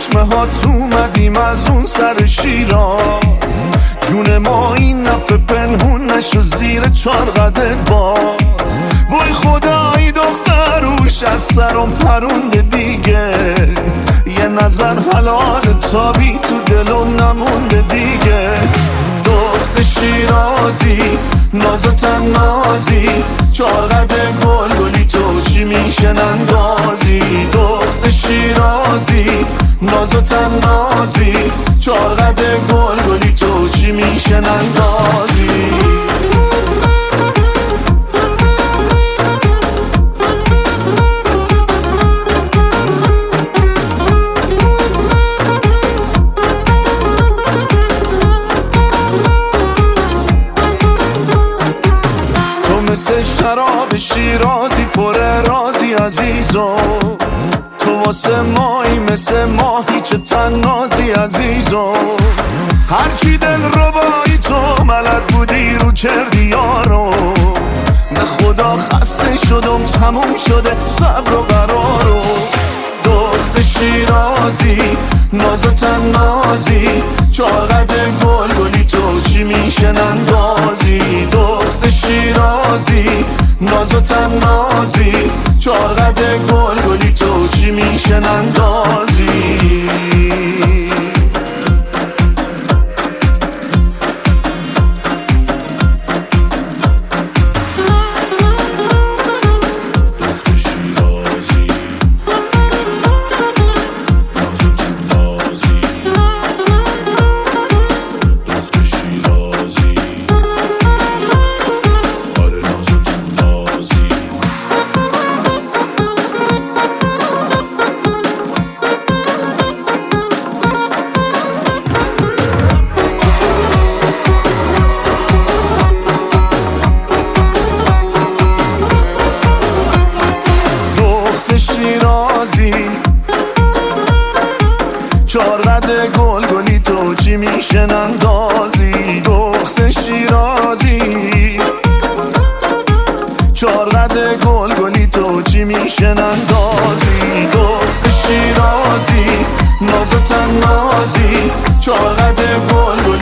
چشمه ها تو اومدیم از اون سر شیراز، جون ما این نفه پنهون نشو زیر چار قدت باز. وای خدایی دختر روش از سرم پرونده دیگه، یه نظر حلال تابی تو دلم نمونده دیگه. دخت شیرازی ناز و تنازی، چار قد گل گلی تو چی میشه نندازی. دخت شیرازی ناز و تنازی، چار قد گل گلی تو چی میشه نندازی. مثل شراب شیرازی پر رازی عزیزو، تو واسه مایی مثل ماهی چه تنازی عزیزو. هرچی دل ربایی تو ملد بودی رو کردی یارو، به خدا خسته شدم تموم شده صبر و قرارو. دخت شیرازی ناز و تنازی، چار قد گل گلی تو چی میشه نندازی. دخت شیرازی ناز و تنازی، چار قد گل گلی تو چی میشه نندازی. شیرازی چار قد گل گلی تو چی میشه نندازی. دخت شیرازی چار قد گل گلی تو چی میشه نندازی. دخت شیرازی ناز و تنازی، چار قد گل